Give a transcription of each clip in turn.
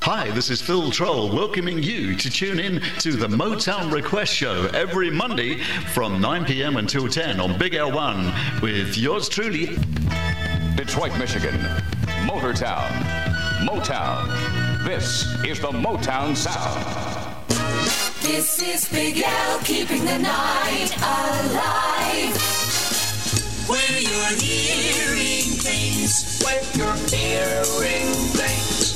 Hi, this is Phil Troll welcoming you to tune in to the Motown Request Show every Monday from 9 p.m. until 10 on Big L1 with yours truly, Detroit, Michigan, Motortown, Motown. This is the Motown Sound. This is Big L keeping the night alive. Where you're hearing things, where you're hearing things.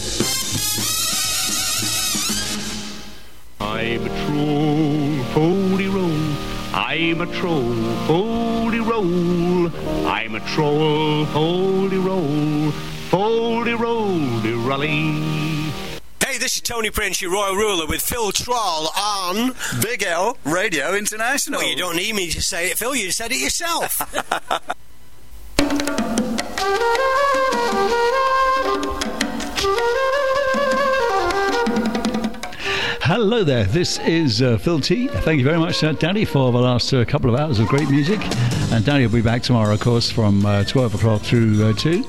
I'm a troll, foldy roll. I'm a troll, foldy roll. I'm a troll, foldy roll. Foldy roll, rally. Hey, this is Tony Prince, your Royal Ruler, with Phil Troll on Big L Radio International. Well, you don't need me to say it, Phil. You said it yourself. Hello there, this is Phil T. Thank you very much, Danny, for the last couple of hours of great music. And Danny will be back tomorrow, of course, from 12 o'clock through 2.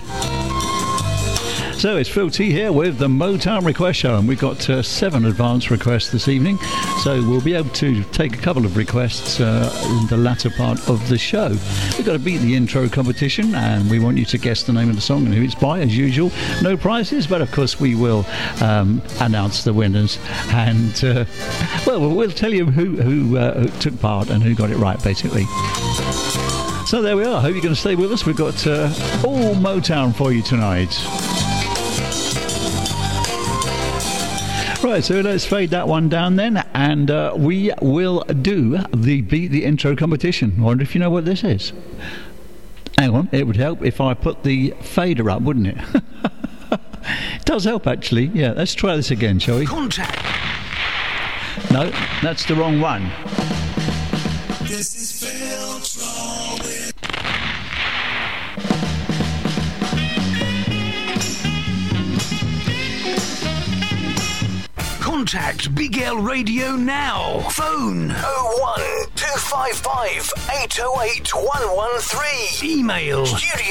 So it's Phil T here with the Motown Request Show, and we've got 7 advance requests this evening. So we'll be able to take a couple of requests in the latter part of the show. We've got to beat the intro competition, and we want you to guess the name of the song and who it's by, as usual. No prizes, but of course we will announce the winners, and we'll tell you who took part and who got it right, basically. So there we are. Hope you're going to stay with us. We've got all Motown for you tonight. Right, so let's fade that one down then, and we will do the Beat the Intro competition. I wonder if you know what this is. Hang on, it would help if I put the fader up, wouldn't it? It does help, actually. Yeah, let's try this again, shall we? Contact. No, that's the wrong one. This is Phil Troll with Contact Big L Radio now. Phone 01255 808 113. Email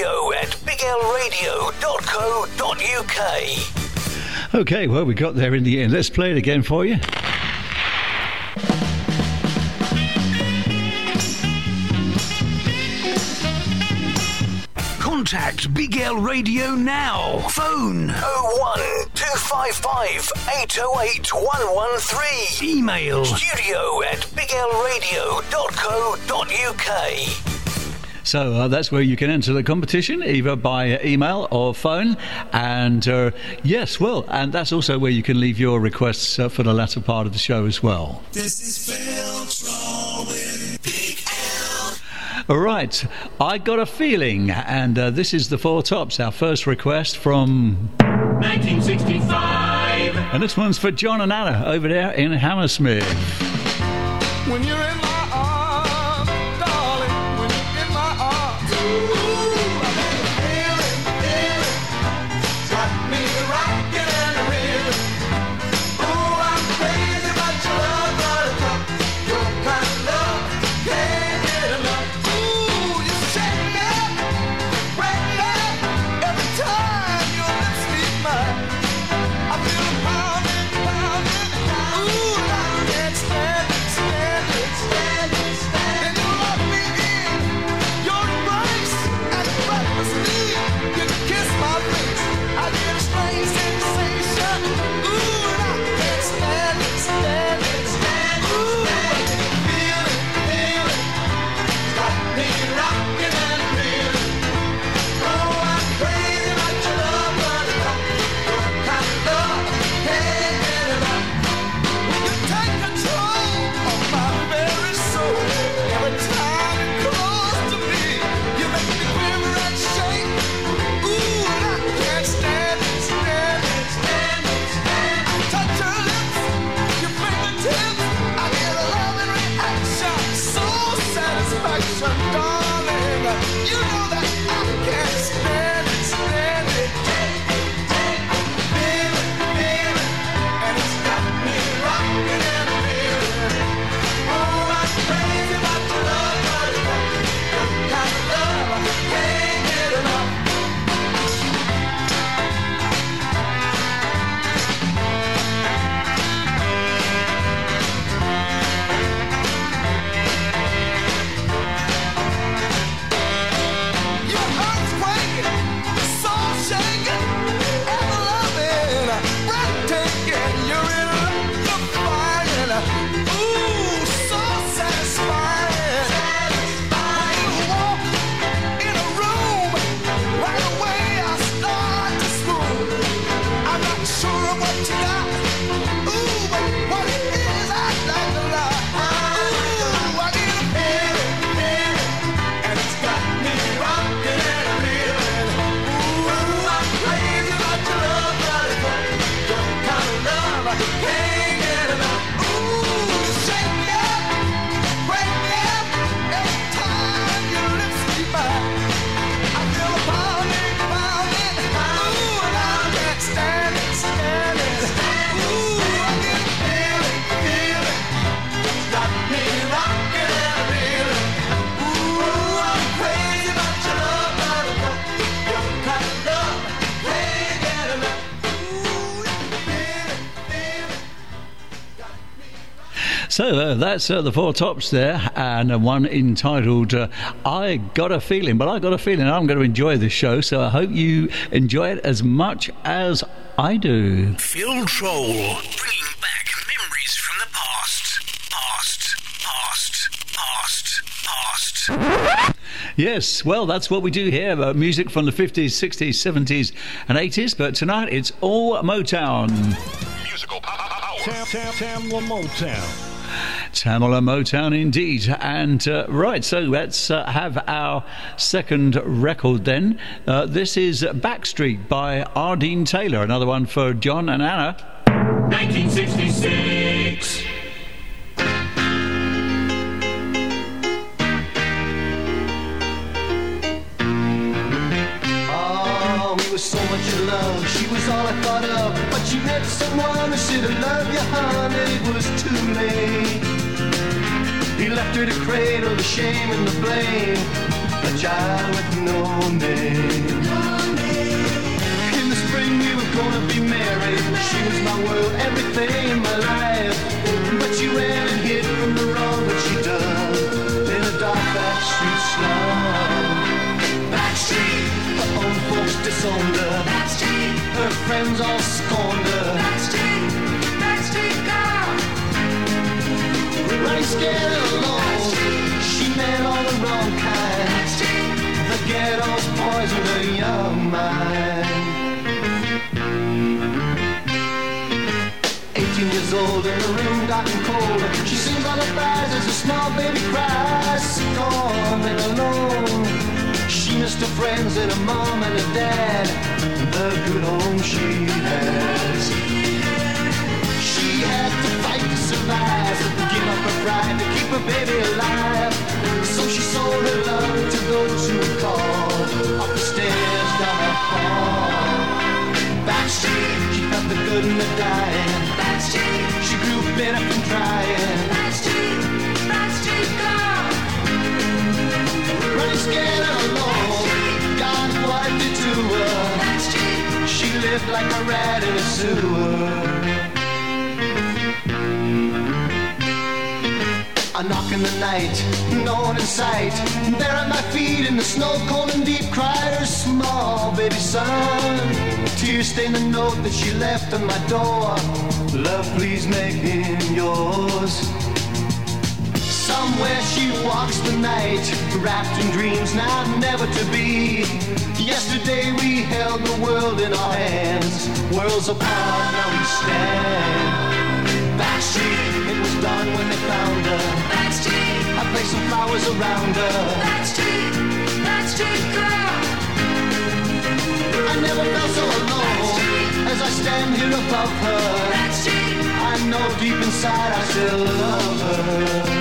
studio@biglradio.co.uk. Okay, well, we got there in the end. Let's play it again for you. Contact Big L Radio now. Phone 01255 808 113. Email studio@biglradio.co.uk. So that's where you can enter the competition, either by email or phone. And yes, well, and that's also where you can leave your requests for the latter part of the show as well. This is Phil Troll with Big L. All right, I Got a Feeling, and this is the Four Tops, our first request from 1965. And this one's for John and Anna over there in Hammersmith. When you're in my arms, darling, when you're in my arms, ooh, I got a feeling, got me rocking and reeling. Ooh, I'm crazy about your love, buttercup, your kind of love, can't get enough. Ooh, you shake me up, break me up, every time your lips meet mine. I feel it pounding, pounding, ooh, I can't stand it, stand it, stand it. what you got. Ooh, but what it is, I'd like a lot. Ooh, I get a feeling, and it's got me rocking and reeling. Ooh, I'm crazy about your love, but it's your kind of love I can't get enough. Ooh, you shake me up, break me up, every time your lips meet mine. I feel a pounding, pounding, ooh, and I can't stand it, stand it. Ooh, I get a feeling, feeling, got me rocking and reeling. Ooh, I'm crazy about your love, but your kind of love can't get enough. Ooh, feeling, feeling, got me. So that's the Four Tops there, and one entitled I Got a Feeling. But I got a feeling I'm going to enjoy this show, so I hope you enjoy it as much as I do. Phil Troll, bringing back memories from the past. Yes, well, that's what we do here, music from the 50s, 60s, 70s and 80s, but tonight it's all Motown. Musical power. Tamla Motown. Tamala Motown indeed. And right, so let's have our second record then. This is Backstreet by Ardeen Taylor, another one for John and Anna. 1966. Oh, we were so much in love, she was all I thought of. But you met someone who should have loved you, hon, and it was too late. He left her to cradle the shame and the blame, a child with no name. In the spring we were gonna be married, she was my world, everything in my life. But she ran and hid from the wrong that she done in a dark backstreet slum. Backstreet, her own folks disowned her. Backstreet, her friends all scorned her. Backstreet, backstreet girl, running scared and alone. She met all the wrong kind. Backstreet, the ghetto's poisoned her young mind. 18 years old and the room gotten cold. She sings all the lies as a small baby cries, scorned and alone. She missed her friends and her mom and her dad, the good home she had. She had to fight to survive, give up her pride to keep her baby alive. So she sold her love to those who would call, up the stairs, down the hall. Backstreet, she felt the good and the dying. Backstreet, she grew bitter from trying. Backstreet, backstreet girl, running scared and alone. God wiped it to her. Backstreet, she lived like a rat in a sewer. A knock in the night, no one in sight. There at my feet in the snow cold and deep, cried her small baby son. Tears stained the note that she left on my door. Love, please make him yours. Somewhere she walks the night, wrapped in dreams now never to be. Yesterday we held the world in our hands. Worlds apart, now we stand. Backstreet, it was done when they found her. Backstreet, I placed some flowers around her. Backstreet, backstreet girl, I never felt so alone as I stand here above her. Backstreet, I know deep inside I still love her.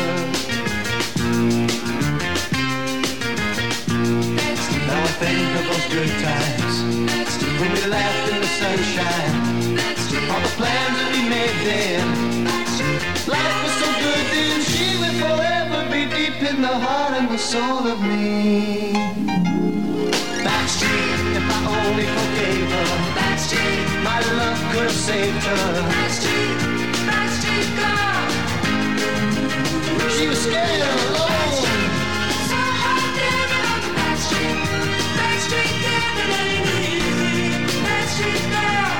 Now I think of those good times when we laughed in the sunshine. All the plans that we made then. Life was so good then. She will forever be deep in the heart and the soul of me. Backstreet, if I only forgave her. Backstreet, my love could have saved her. Backstreet, backstreet girl, she was scared and alone. So hard living on the backstreet. Backstreet living ain't easy. Backstreet girl.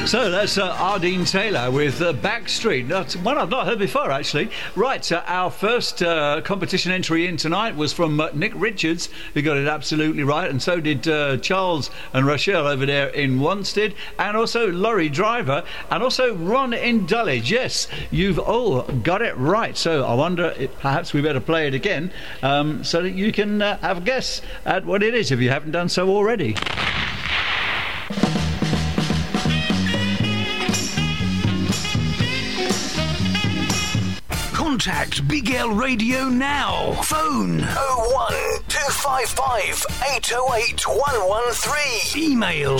So that's Ardeen Taylor with Backstreet. That's one I've not heard before, actually. Right, our first competition entry in tonight was from Nick Richards, who got it absolutely right, and so did Charles and Rochelle over there in Wanstead, and also Laurie Driver, and also Ron in Dulwich. Yes, you've all got it right. So I wonder if perhaps we better play it again so that you can have a guess at what it is if you haven't done so already. Contact Big L Radio now. Phone 01255 808 113. Email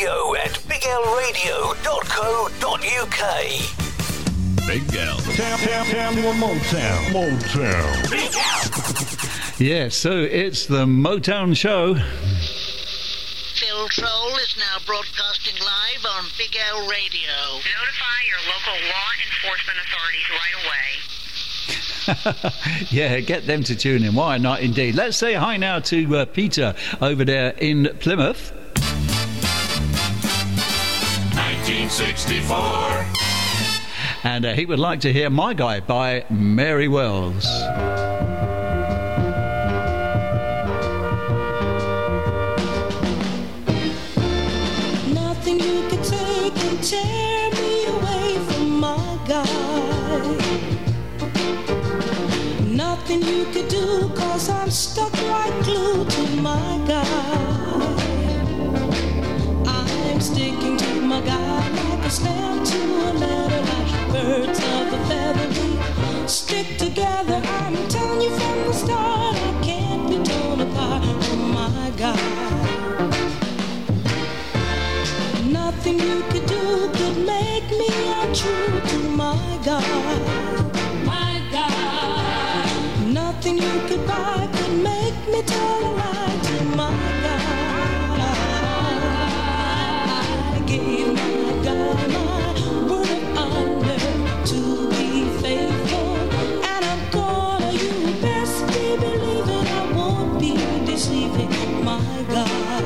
studio@biglradio.co.uk. Big L. Tell me Motown. Big L. Yeah, so it's the Motown Show. Phil Troll is now broadcasting live on Big L Radio. Notify your local law enforcement authorities right away. Yeah, get them to tune in. Why not, indeed? Let's say hi now to Peter over there in Plymouth. 1964. And he would like to hear My Guy by Mary Wells. Nothing you could take and tear me away from my guy. Nothing you could do, 'cause I'm stuck like glue to my guy. I'm sticking to my guy like a stamp to a letter, like birds of a feather. We stick together, I'm telling you from the start, I can't be torn apart from my guy. Nothing you could do could make me untrue to my guy. My guy. Nothing you could buy could make me tell a lie to my guy. I gave my guy my word of honor to be faithful, and I'm gonna, you best be believing I won't be deceiving my guy.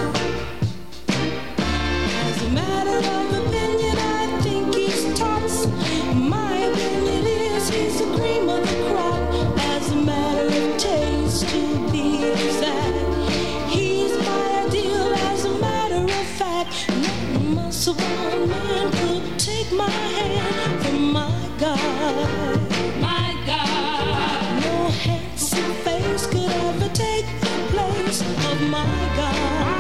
As a matter of opinion, I think he's tops. My opinion is he's the cream of the crop. As a matter of taste, to be exact, he's my ideal. As a matter of fact, no muscle-bound man could take my hand from my guy. My guy. No handsome face could ever take the place of my guy.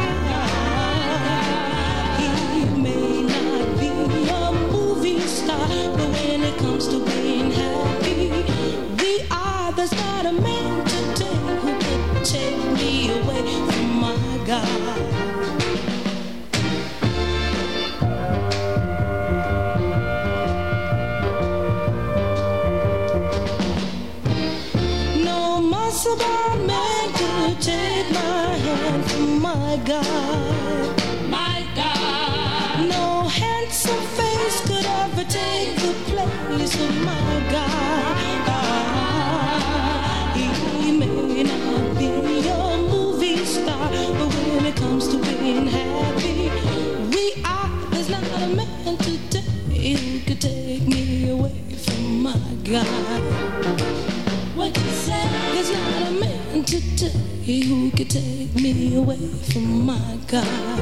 He may not be a movie star, but when it comes to being happy, there's not a man today who could take me away from my guy. No muscle-bound man could take my hand from my guy. My guy. No handsome face could ever take the place of my guy. He may not be a movie star, but when it comes to being happy, there's not a man today who could take me away from my guy. What you say? There's not a man today who could take me away from my guy.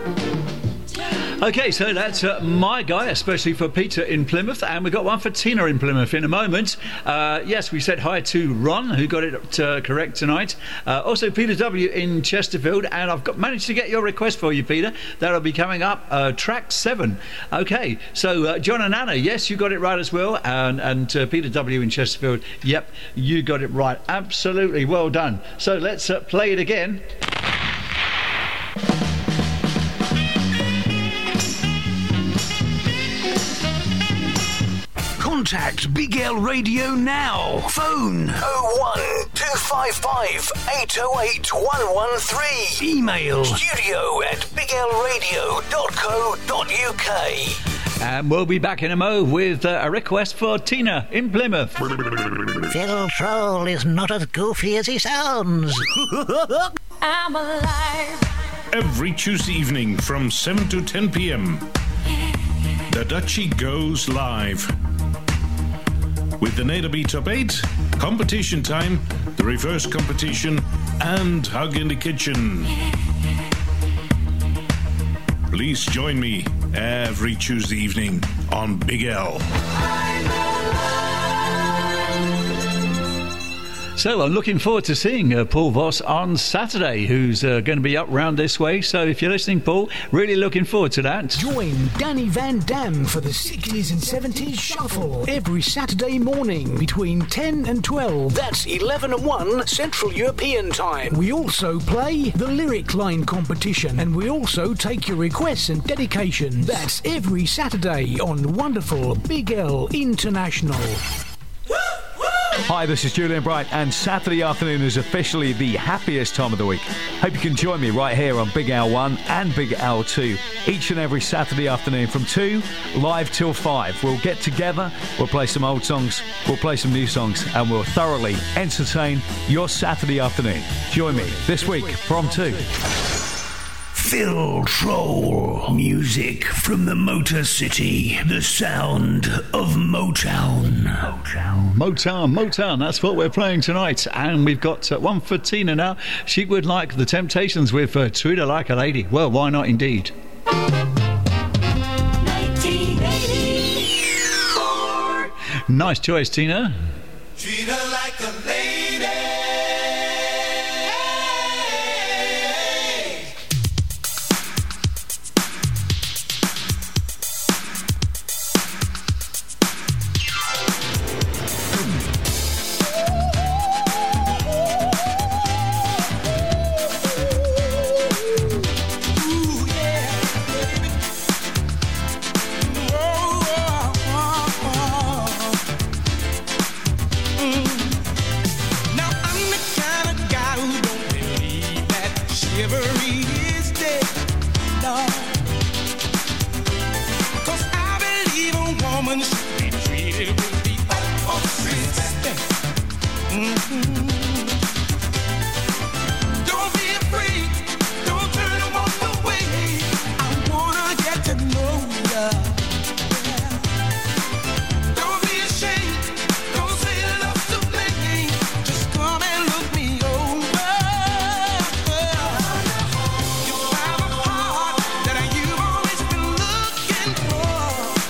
Okay, so that's My Guy, especially for Peter in Plymouth, and we've got one for Tina in Plymouth in a moment. Yes, we said hi to Ron, who got it correct tonight. Also Peter W. in Chesterfield, and I've managed to get your request for you, Peter. That'll be coming up, track 7. Okay, so John and Anna, yes, you got it right as well, and Peter W. in Chesterfield, yep, you got it right. Absolutely, well done. So let's play it again. Contact Big L Radio now. Phone 01255 808 113. Email studio@biglradio.co.uk. And we'll be back in a mo with a request for Tina in Plymouth. Phil Troll is not as goofy as he sounds. I'm alive. Every Tuesday evening from 7 to 10 p.m. The Dutchie goes live. With the Neder Beat Top 8, competition time, the reverse competition, and Hug in the Kitchen. Please join me every Tuesday evening on Big L. So I'm looking forward to seeing Paul Voss on Saturday, who's going to be up round this way. So if you're listening, Paul, really looking forward to that. Join Danny Van Dam for the 60s and 70s Shuffle every Saturday morning between 10 and 12. That's 11 and 1 Central European Time. We also play the Lyric Line competition, and we also take your requests and dedications. That's every Saturday on wonderful Big L International. Hi, this is Julian Bright, and Saturday afternoon is officially the happiest time of the week. Hope you can join me right here on Big L1 and Big L2 each and every Saturday afternoon from 2 live till 5. We'll get together, we'll play some old songs, we'll play some new songs, and we'll thoroughly entertain your Saturday afternoon. Join me this week from 2. Phil Troll. Music from the Motor City. The sound of Motown. Motown, that's what we're playing tonight. And we've got one for Tina now. She would like The Temptations with Treat Her Like a Lady. Well, why not indeed? 1984. Nice choice, Tina. Treat her like a lady.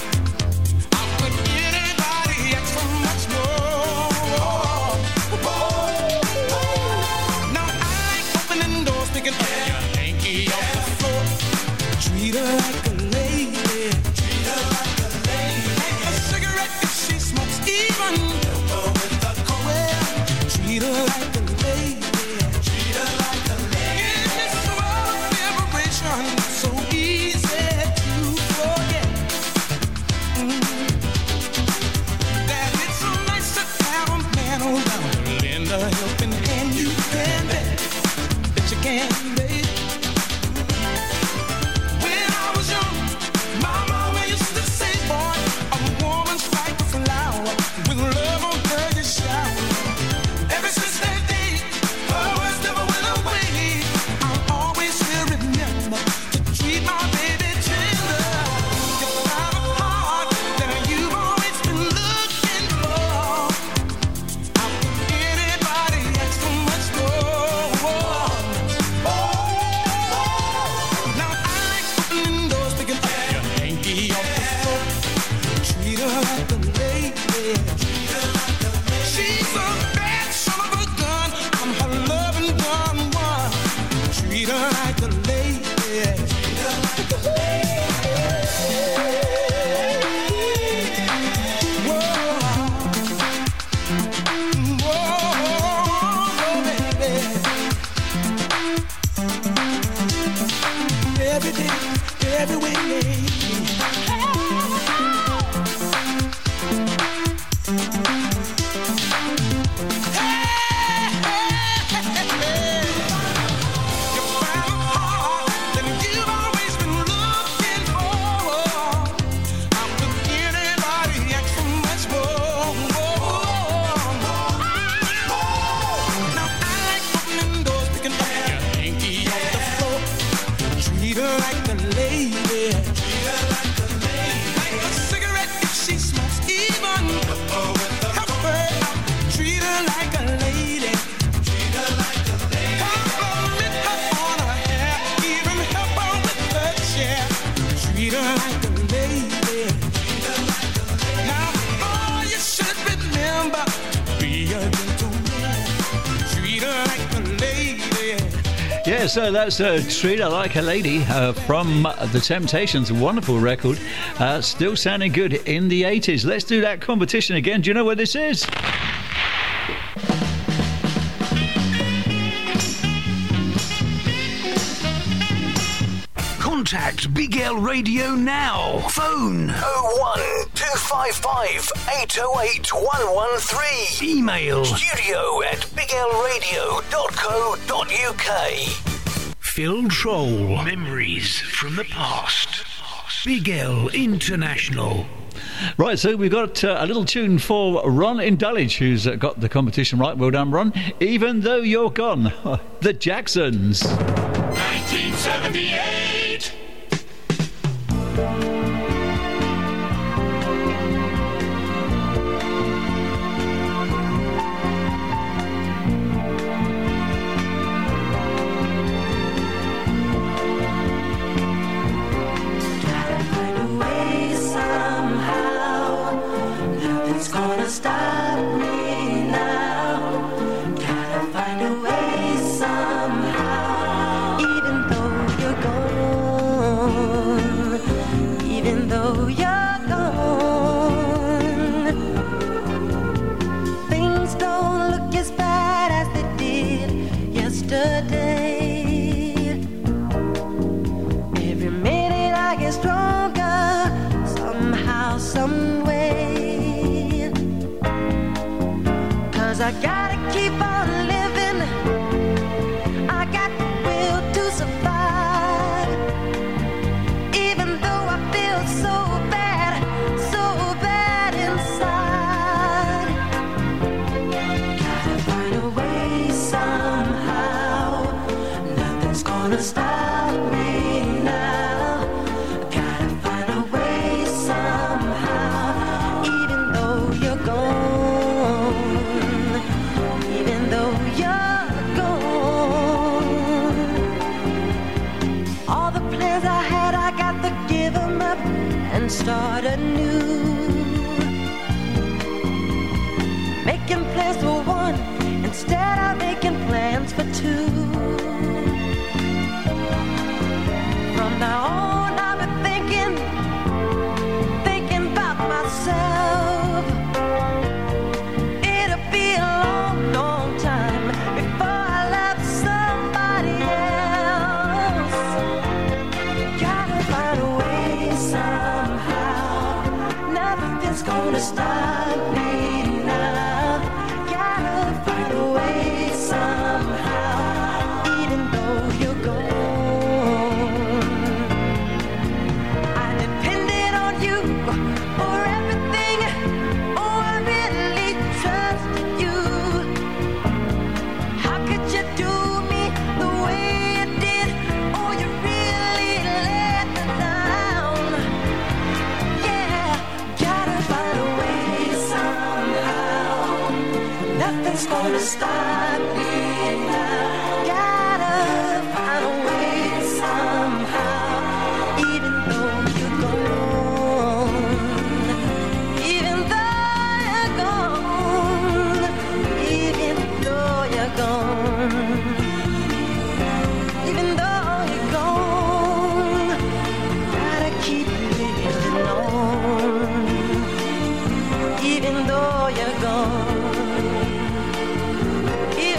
Boy. lady. Now, oh, you should remember to be a gentleman. Treat her like a lady. Yeah, so that's Treat Her Like a Lady from The Temptations. Wonderful record. Still sounding good in the 80s. Let's do that competition again. Do you know where this is? Contact Big L Radio now. Phone 01255 808 113. Email studio@biglradio.co.uk. Phil Troll. Memories from the past. Big L International. Right, so we've got a little tune for Ron in Dulwich, who's got the competition right. Well done, Ron. Even Though You're Gone. The Jacksons. 1978. Gonna stop me now. Gotta find a way somehow. Even though you're gone, even though you're gone, things don't look as bad as they did yesterday. Every minute I get stronger, somehow, some way. I gotta keep on living. I got the will to survive. Even though I feel so bad inside. Gotta find a way somehow. Nothing's gonna stop me now. Gotta find a way somehow. Even though you're gone. And start anew, making plans for one instead of making plans for two. From now on I'll be thinking about myself. It'll be a long, long time before I love somebody else. Gotta find a way somehow. Nothing's gonna stop me now. Gotta find a way somehow. Even though you're gone, I depended on you for everything. Oh, I really trusted you. How could you do me the way you did? Oh, you really let me down. Yeah, gotta find a way somehow. Nothing's gonna stop me now. Gotta find a way somehow. Even though you're gone, even though you're gone, even though you're gone, even though you're gone, gotta keep living on. Even though you're gone,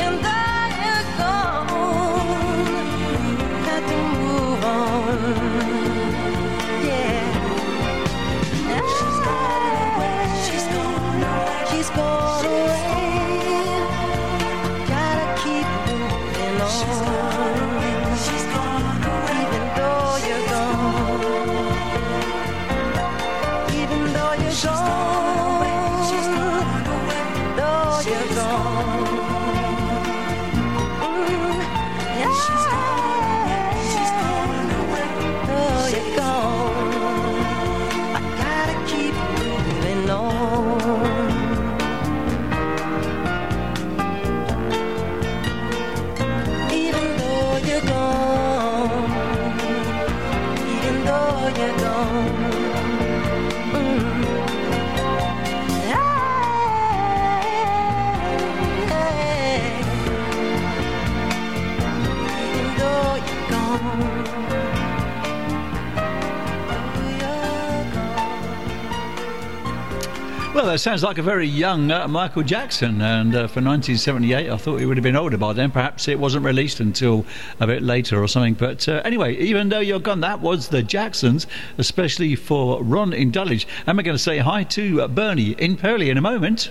Well, that sounds like a very young Michael Jackson, and for 1978 I thought he would have been older by then. Perhaps it wasn't released until a bit later or something, but anyway, Even Though You're Gone, that was the Jacksons, especially for Ron in Dulwich. And we're going to say hi to Bernie in Purley in a moment.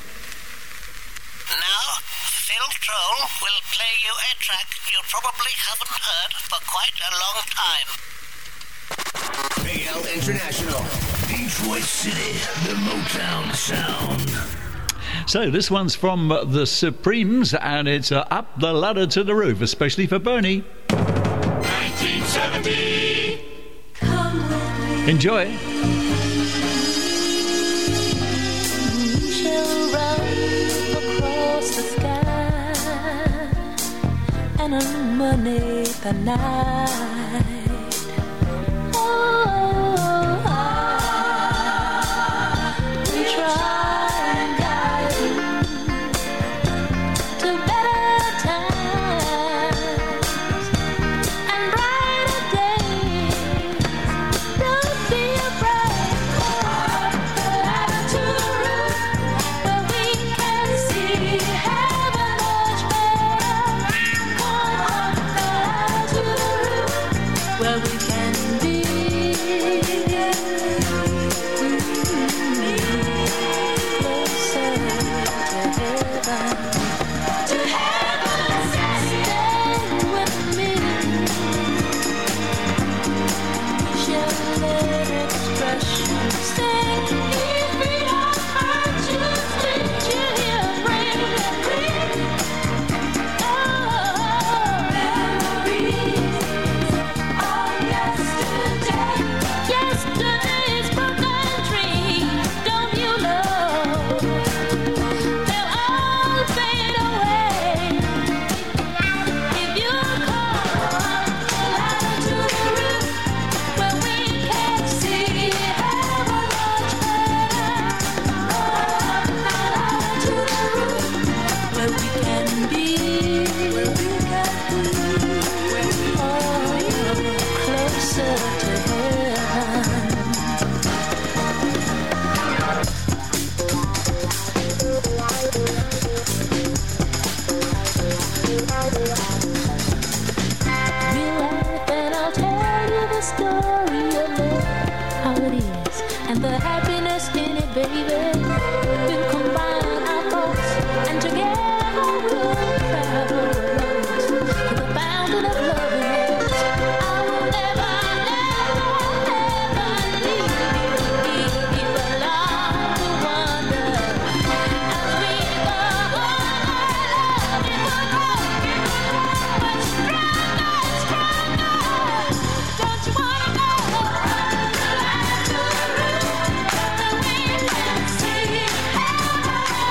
Now, Phil Troll will play you a track you probably haven't heard for quite a long time. Big L International. Detroit City, the Motown sound. So this one's from the Supremes, and it's Up the Ladder to the Roof, especially for Bernie. 1970. Enjoy. We shall run across the sky and illuminate the night. We try and guide you to better times and brighter days. Don't be afraid. Up the ladder to the roof, where we can see heaven much better. Up the ladder to the roof, where we can be closer to heaven. Stand with me. Shall let expression sing. If we don't hurt you, lead you here, bring and bring. Oh, memories of yesterday. Yesterday's broken dreams, don't you know? They'll all fade away if you come up the ladder to the roof, where we can see heaven much better. Up the ladder to the roof, where we can be, closer to heaven. Relax and I'll tell you the story of love, how it is, and the happiness in it, baby. We'll combine our thoughts and together we'll travel to the fountain of love in us. I will never, never, never leave you. You belong to wonder as we go on. Our love, it will grow much stronger and stronger. Don't you wanna know? Up the ladder to the roof, where we can see heaven.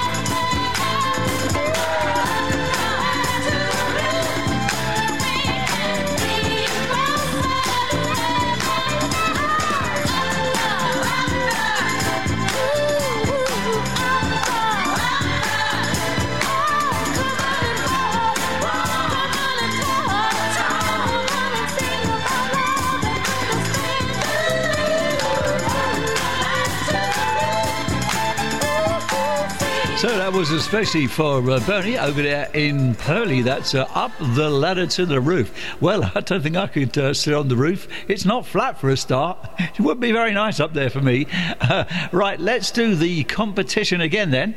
So that was especially for Bernie over there in Purley. That's Up the Ladder to the Roof. Well, I don't think I could sit on the roof. It's not flat for a start. It would be very nice up there for me. Right, let's do the competition again then.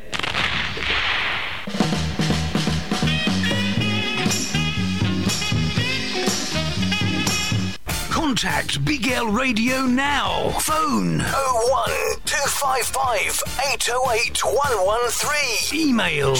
Contact Big L Radio now. Phone 01255 808 113. Email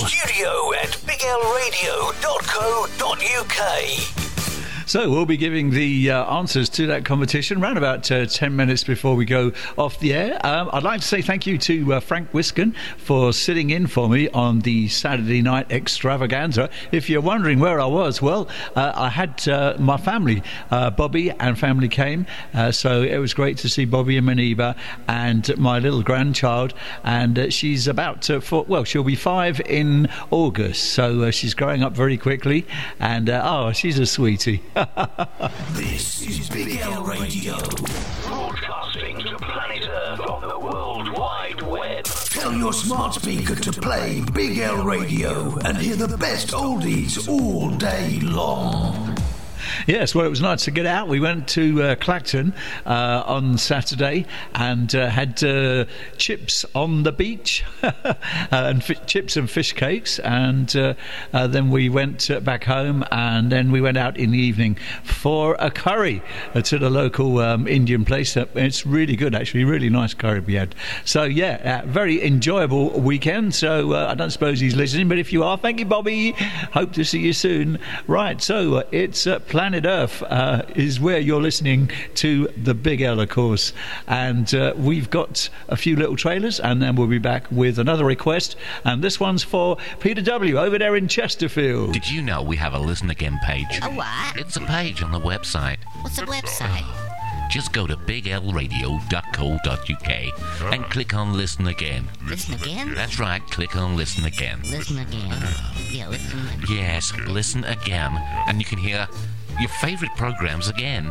studio@biglradio.co.uk. So we'll be giving the answers to that competition around about 10 minutes before we go off the air. I'd like to say thank you to Frank Wiskin for sitting in for me on the Saturday night extravaganza. If you're wondering where I was, well, I had my family, Bobby and family came, so it was great to see Bobby and Maniba and my little grandchild, and she's about to, she'll be 5 in August, so she's growing up very quickly, and she's a sweetie. This is Big L Radio, broadcasting to planet Earth on the World Wide Web. Tell your smart speaker to play Big L Radio and hear the best oldies all day long. Yes, well, it was nice to get out. We went to Clacton on Saturday and had chips on the beach and chips and fish cakes, and then we went back home, and then we went out in the evening for a curry to the local Indian place. It's really good, actually, really nice curry we had. So, yeah, very enjoyable weekend. So I don't suppose he's listening, but if you are, thank you, Bobby. Hope to see you soon. Right, so it's Planet Earth is where you're listening to the Big L, of course, and we've got a few little trailers, and then we'll be back with another request, and this one's for Peter W. over there in Chesterfield. Did you know we have a Listen Again page? A what? It's a page on the website. What's the website? Just go to biglradio.co.uk and click on Listen Again. Listen again? That's right, click on Listen Again. Listen again. Yeah, listen again. Yes, listen again, and you can hear your favourite programmes again.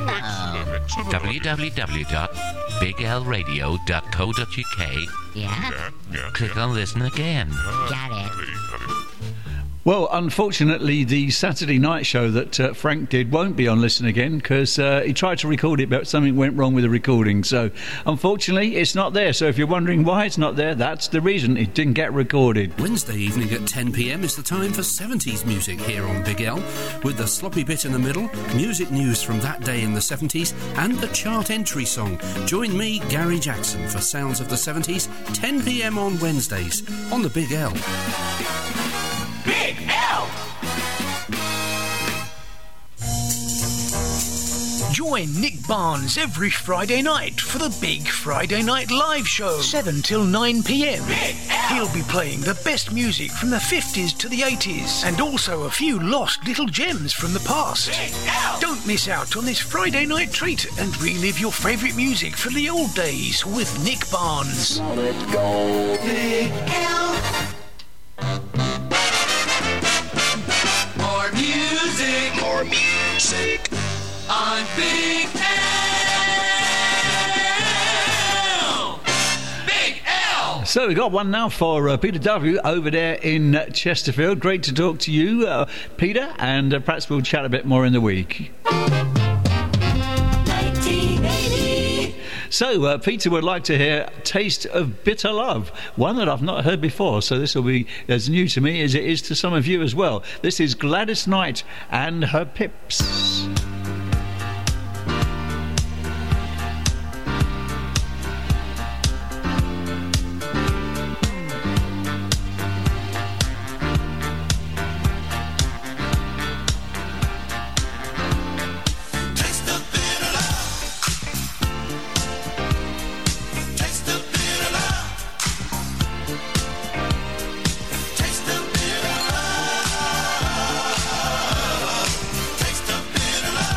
www.biglradio.co.uk. Yeah? Click on Listen Again. Got it. Well, unfortunately, the Saturday night show that Frank did won't be on Listen Again because he tried to record it, but something went wrong with the recording. So, unfortunately, it's not there. So, if you're wondering why it's not there, that's the reason. It didn't get recorded. Wednesday evening at 10 p.m. is the time for 70s music here on Big L, with the sloppy bit in the middle, music news from that day in the 70s, and a chart entry song. Join me, Gary Jackson, for Sounds of the 70s, 10 p.m. on Wednesdays on the Big L. Big L! Join Nick Barnes every Friday night for the Big Friday Night Live Show, 7 till 9 p.m. He'll be playing the best music from the 50s to the 80s, and also a few lost little gems from the past. Don't miss out on this Friday night treat and relive your favourite music from the old days with Nick Barnes. Now let's go Big L. More music. More music. On Big L. Big L. So we got one now for Peter W. over there in Chesterfield. Great to talk to you, Peter, and perhaps we'll chat a bit more in the week. 1980. So, Peter would like to hear Taste of Bitter Love, one that I've not heard before, so this will be as new to me as it is to some of you as well. This is Gladys Knight and her Pips. Taste the bitter love.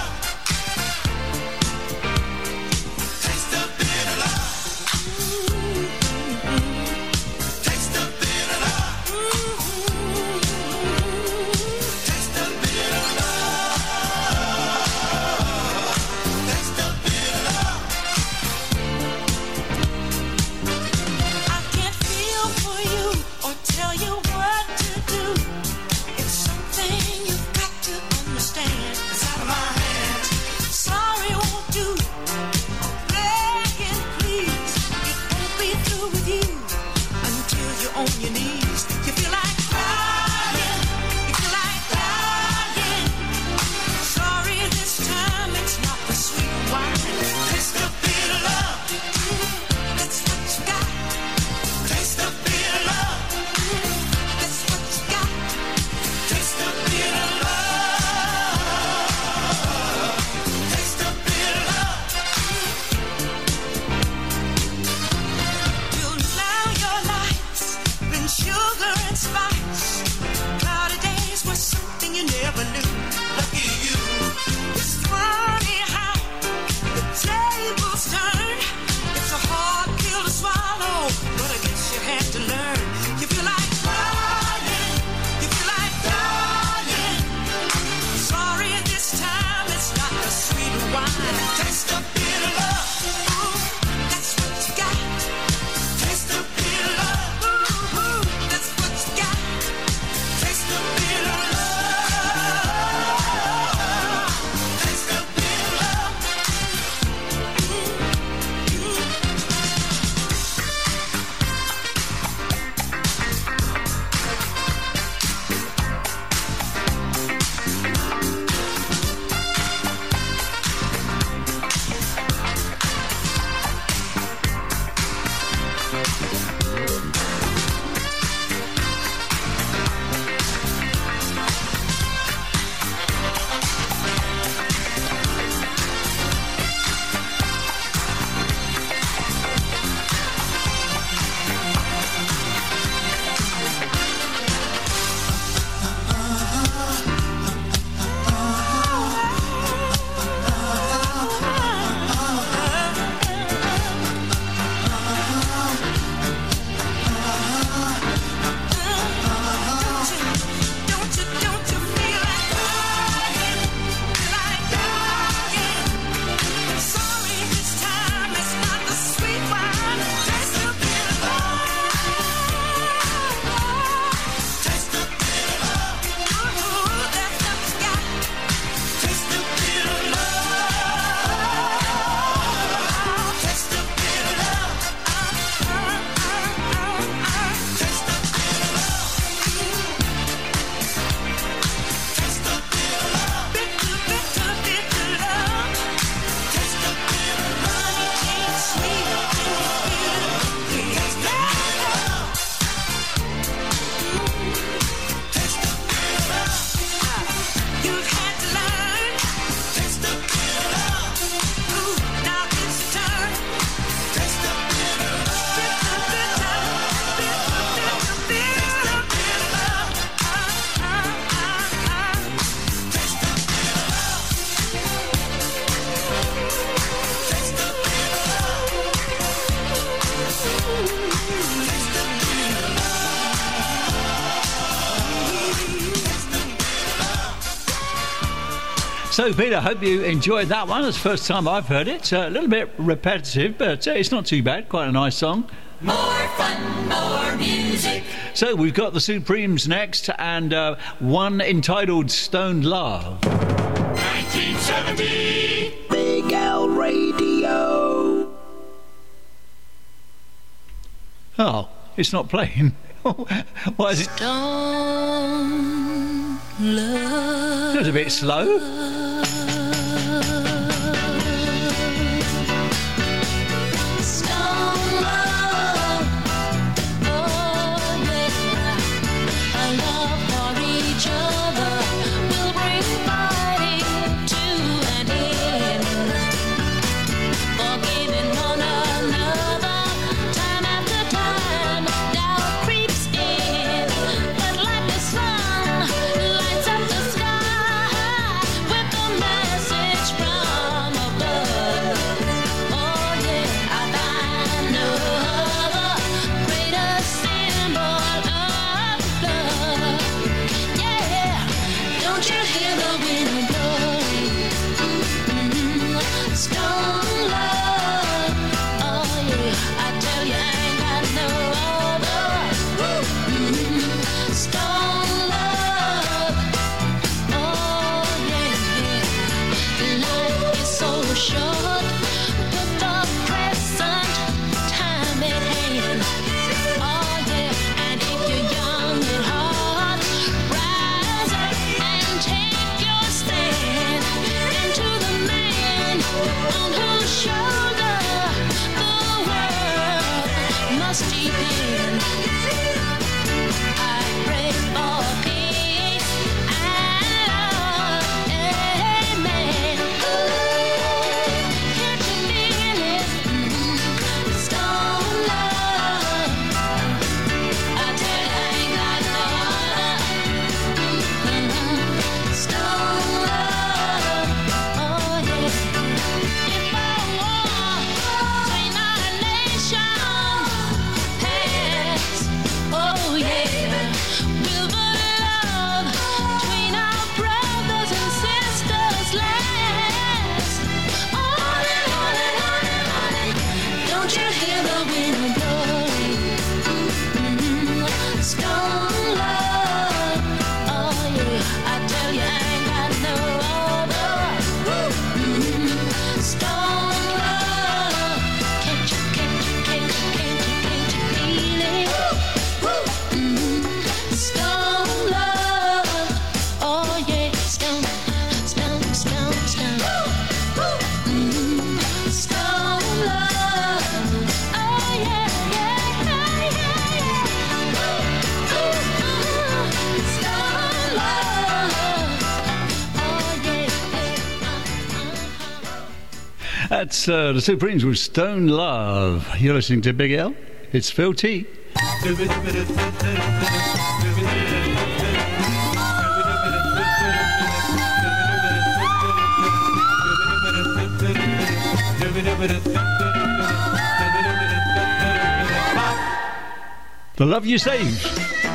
So, Peter, I hope you enjoyed that one. It's the first time I've heard it. A little bit repetitive, but it's not too bad. Quite a nice song. More fun, more music. So, we've got the Supremes next, and one entitled Stoned Love. 1970. Big L Radio. Oh, it's not playing. Why is it? Stone love. It was a bit slow. Stone love. Oh yeah. A love for each other will bring fighting to an end. Forgiving one another time after time. Doubt creeps in, but like the sun lights up the sky with a message from above. Oh yeah, I find no other greater symbol of love. Yeah, don't you hear the wind blowing? Stone love. Oh yeah, I tell you I ain't got no other. Stone love. Oh yeah, life is so short. Put the present time at hand. Oh yeah, and if you're young at heart, rise up and take your stand. Into the man on whose shoulder the world must depend. I pray for peace and love. Amen. Can't you feel it? Stone love. I tell you I ain't got no other. Stone love. Oh yeah. If a war between our nations pass, oh yeah, will the love between our brothers and sisters last? On and on and on and on. Don't you hear the wind blowing? Stone love. Oh yeah, I tell you I ain't got no other. Stone love. Can't you feel it? Stone love. Oh yeah, stone. Stone love. Oh yeah, Stone love. That's the Supremes with Stone Love. You're listening to Big L. It's Phil T. The Love You Saved.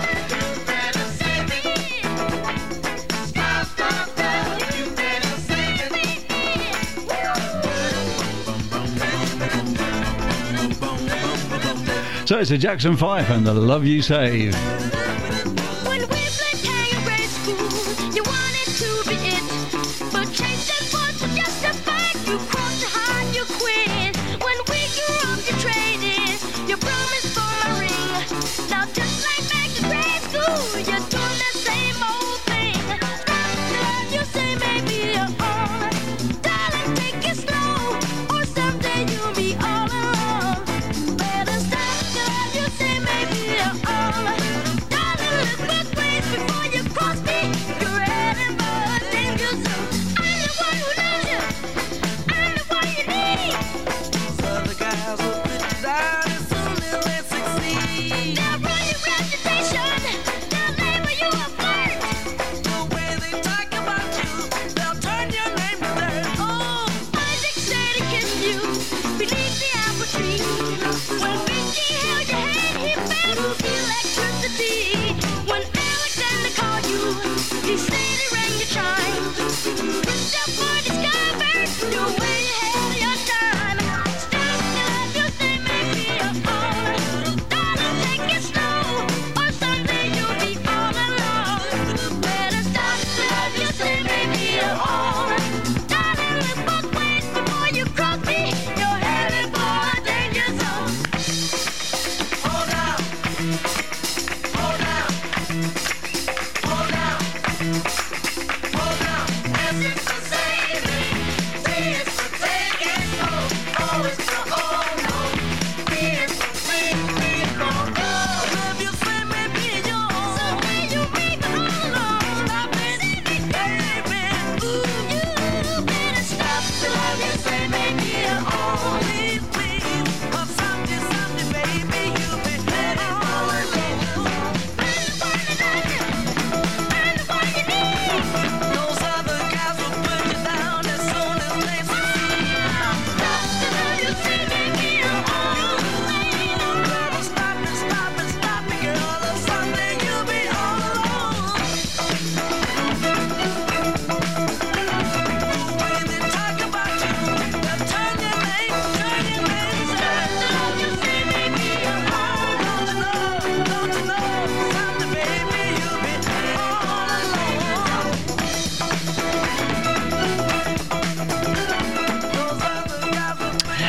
So it's a Jackson 5 and The Love You Save. When we played Kangaroo School, you wanted to be it, but changed that was to justify. You crossed to hide, you quit. When we grew up, you traded your promise for a ring. Now just like back in grade school, you're doing the same old thing. Love you say maybe you're all, darling, take it slow, or someday you'll be all alone. Better stop, love you say maybe you're all, darling.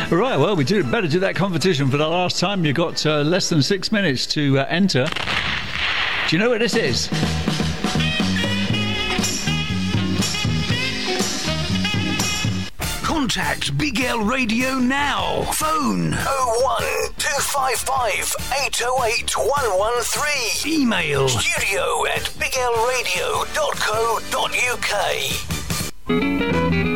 Right, well, we better do that competition for the last time. You've got less than 6 minutes to enter. Do you know what this is? Contact Big L Radio now. Phone 01255 808 113. Email studio@biglradio.co.uk.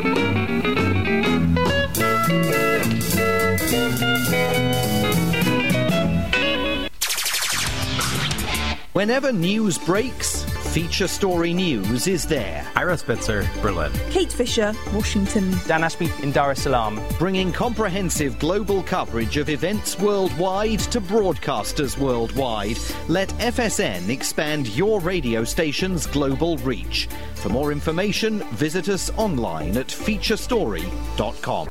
Whenever news breaks, Feature Story News is there. Ira Spitzer, Berlin. Kate Fisher, Washington. Dan Ashby in Dar es Salaam. Bringing comprehensive global coverage of events worldwide to broadcasters worldwide. Let FSN expand your radio station's global reach. For more information, visit us online at featurestory.com.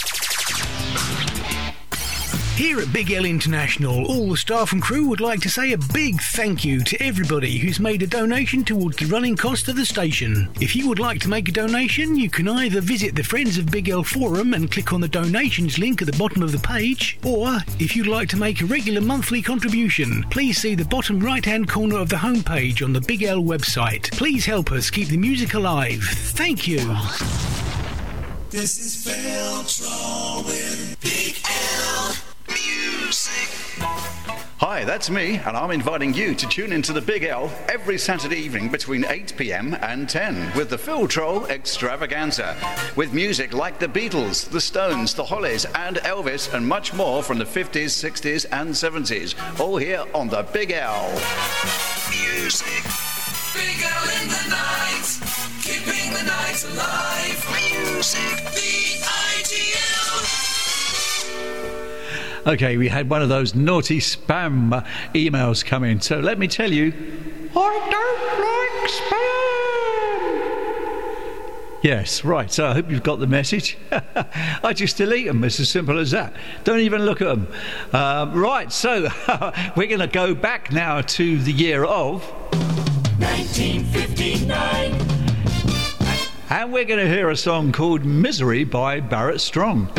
Here at Big L International, all the staff and crew would like to say a big thank you to everybody who's made a donation towards the running cost of the station. If you would like to make a donation, you can either visit the Friends of Big L forum and click on the donations link at the bottom of the page, or if you'd like to make a regular monthly contribution, please see the bottom right-hand corner of the homepage on the Big L website. Please help us keep the music alive. Thank you. This is Phil Troll with Big L Music. Hi, that's me, and I'm inviting you to tune into the Big L every Saturday evening between 8 p.m. and 10 with the Phil Troll Extravaganza, with music like the Beatles, the Stones, the Hollies, and Elvis, and much more from the 50s, 60s, and 70s, all here on the Big L. Music. Big L in the night, keeping the night alive. Music. B-I-G-L. Okay, we had one of those naughty spam emails come in, so let me tell you, I don't like spam. Yes, right, so I hope you've got the message. I just delete them, it's as simple as that. Don't even look at them. Right, so we're going to go back now to the year of 1959. And we're going to hear a song called Misery by Barrett Strong.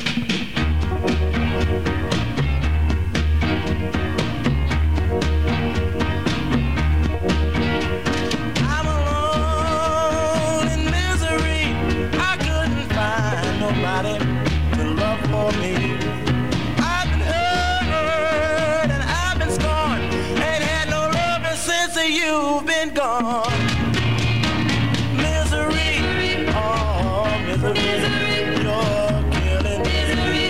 You've been gone. Misery, oh, misery, you're killing me.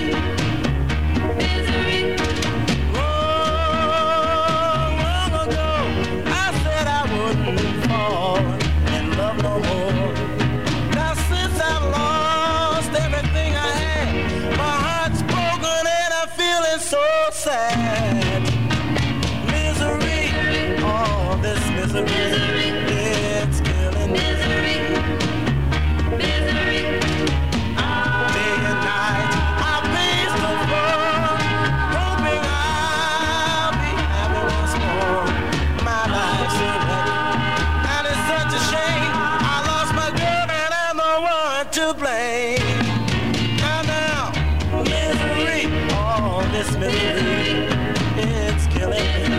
Misery. Long ago, I said I wouldn't fall in love no more. Now since I've lost everything I had, my heart's broken and I'm feeling so sad. Misery, it's killing me. Misery. Day and night, I pace the floor, hoping I'll be happy once more. My life's a wreck, and it's such a shame. I lost my girl, and I'm the one to blame. And now, misery, oh, this misery, it's killing me.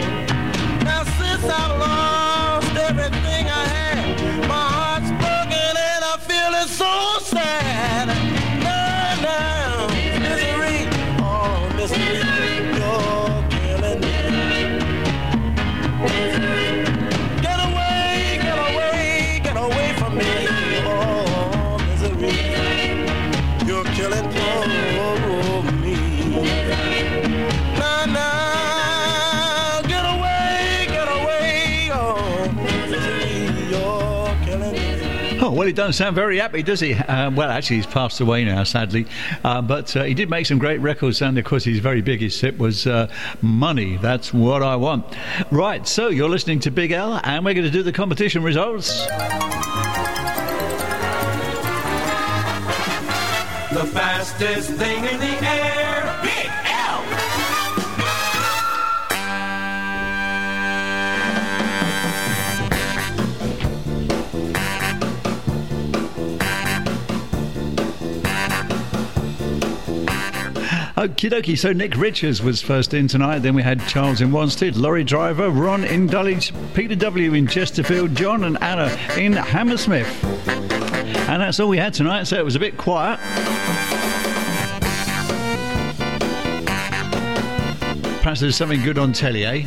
I've lost everything I had. My heart's broken Oh, well, he doesn't sound very happy, does he? Well, actually, he's passed away now, sadly. But he did make some great records, and of course, his very biggest hit was Money, That's What I Want. Right, so you're listening to Big L, and we're going to do the competition results. The fastest thing in the air, Big L. Okie dokie, so Nick Richards was first in tonight. Then we had Charles in Wanstead, Laurie Driver, Ron in Dulwich, Peter W. in Chesterfield, John and Anna in Hammersmith. And that's all we had tonight, so it was a bit quiet. Perhaps there's something good on telly, eh?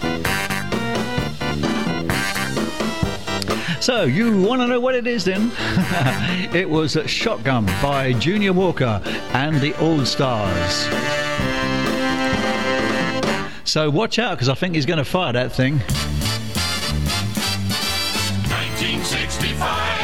So, you want to know what it is then? It was Shotgun by Junior Walker and the All Stars. So watch out, because I think he's going to fire that thing. 1965.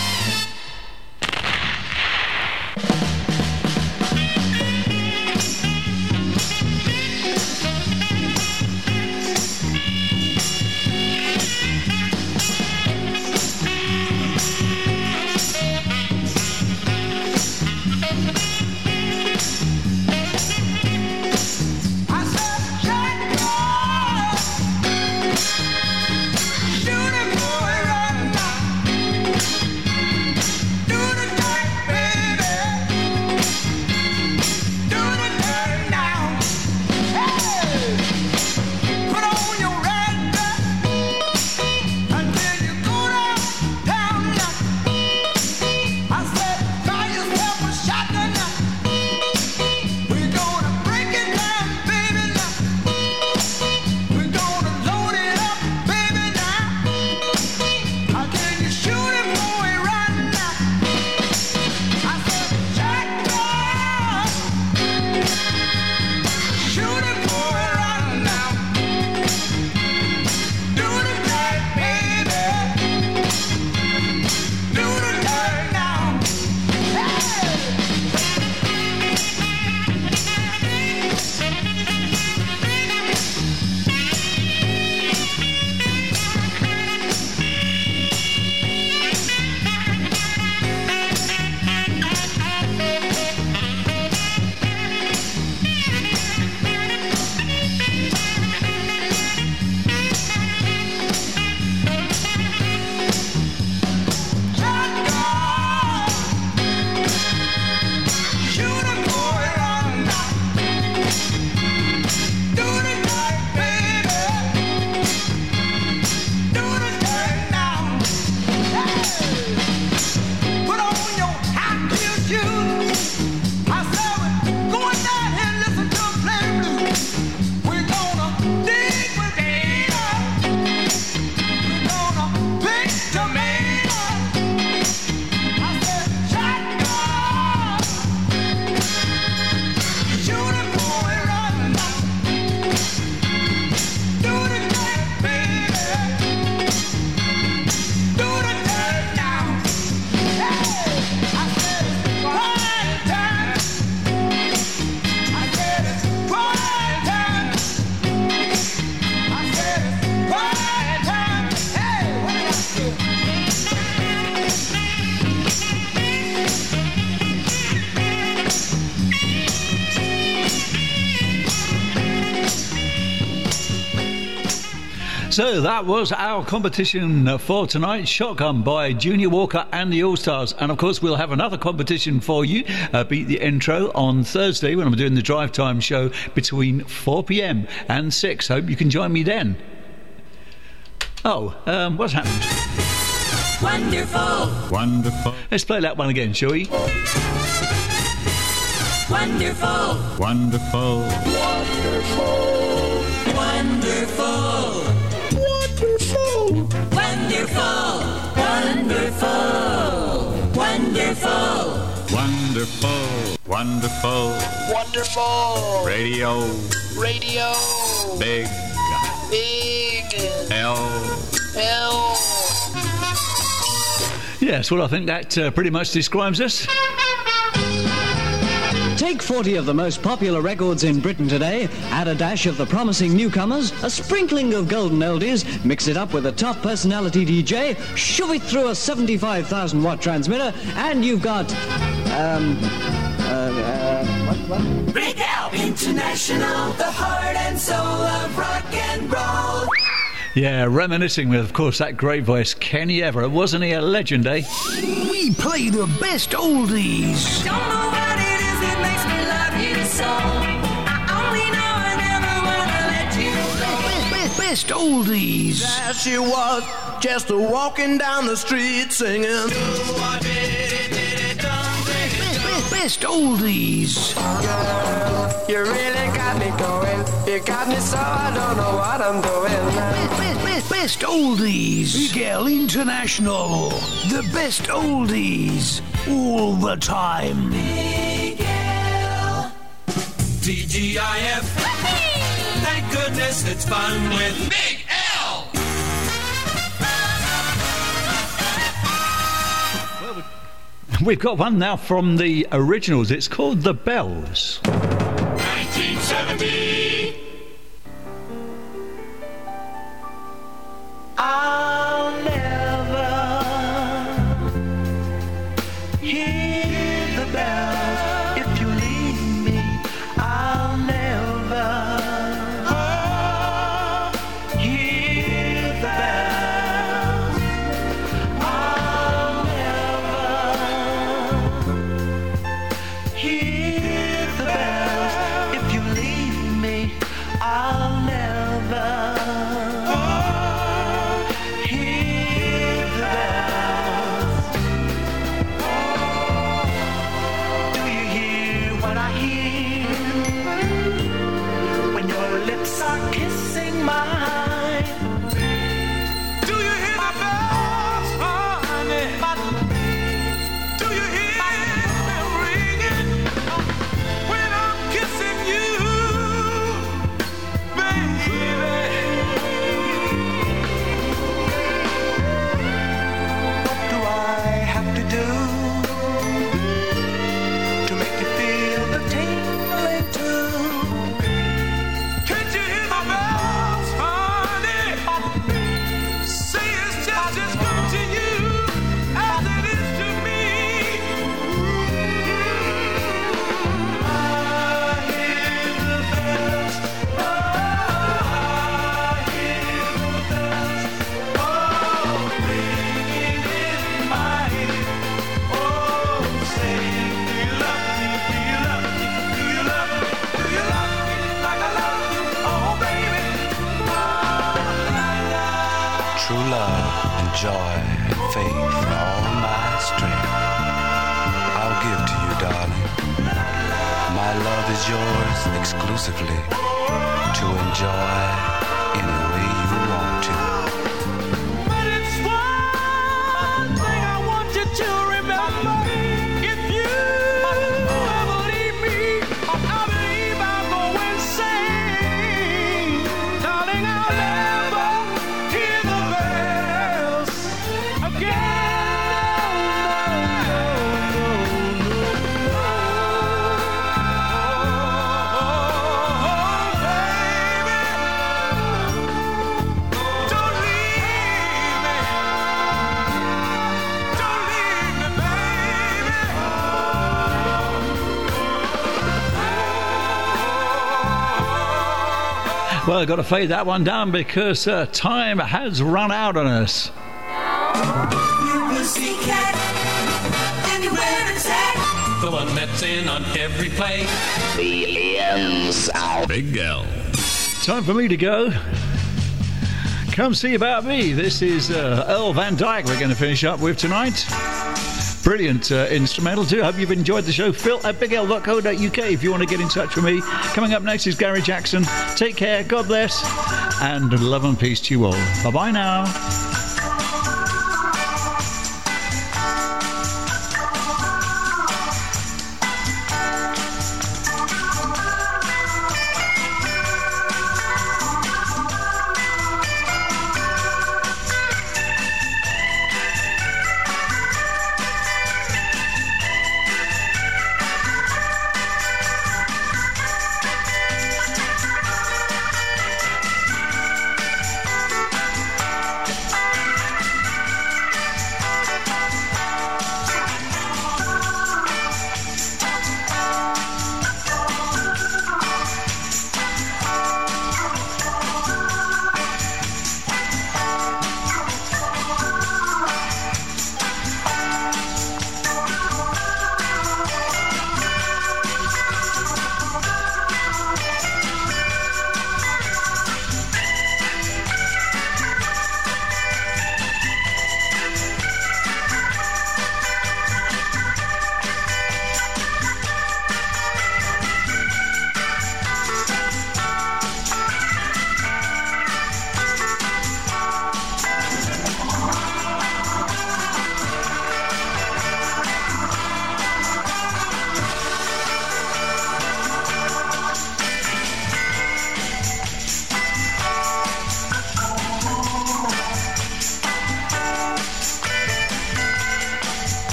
So that was our competition for tonight, Shotgun by Junior Walker and the All-Stars. And of course we'll have another competition for you, Beat the Intro, on Thursday when I'm doing the Drive Time show between 4pm and 6. Hope you can join me then. Oh, what's happened? Wonderful. Wonderful. Let's play that one again, shall we? Wonderful. Wonderful. Wonderful. Wonderful. Wonderful. Wonderful. Wonderful. Wonderful. Wonderful. Wonderful. Radio. Radio. Big. Big. L. L. Yes, well, I think that pretty much describes us. Take 40 of the most popular records in Britain today, add a dash of the promising newcomers, a sprinkling of golden oldies, mix it up with a top personality DJ, shove it through a 75,000 watt transmitter, and you've got... what? Big Al International, the heart and soul of rock and roll. Yeah, reminiscing with, of course, that great voice, Kenny Everett. Wasn't he a legend, eh? We play the best oldies. Don't know what it is that makes me love you so. I only know I never wanna let you go. Best oldies. There she was, just walking down the street singing. Best oldies. Girl, you really got me going. You got me so I don't know what I'm doing. Best oldies. Big Al International. The best oldies. All the time. Big Al. TGIF. Thank goodness it's fun with Big Al. We've got one now from the originals. It's called The Bells. 1970. I'll never hear the bells if you leave me. I'll never hear the bells. I'll never hear the bells if you leave me. I'll never hear the bells. Do you hear what I hear when your lips are kissing mine? Do you hear the bells, honey? Do you hear them ringing when I'm kissing you, baby? What do I have to do to make you feel the tingling too? Can't you hear the bells, honey? Say it's just as good to you as it is to me. I hear the bells. I hear the bells. Oh, ringing in my ear. Oh, saying, do you love me? Do you love me? Do you love me? Do you love me like I love you? Oh, baby. True love and joy and faith and all my strength I'll give to you, darling. My love is yours exclusively to enjoy any way you want to. But it's one thing I want you to remember. If you ever leave me, I believe I'll go insane. Darling, I'll never hear the bells again. Don't leave me. Don't leave me, Well, I've got to fade that one down because time has run out on us. You pussycat, anywhere it's at. The one that's in on every play. The ends out. Big Al. Time for me to go. Come see about me. This is Earl Van Dyke we're going to finish up with tonight. Brilliant instrumental too. Hope you've enjoyed the show. Phil at bigl.co.uk if you want to get in touch with me. Coming up next is Gary Jackson. Take care, God bless, and love and peace to you all. Bye-bye now.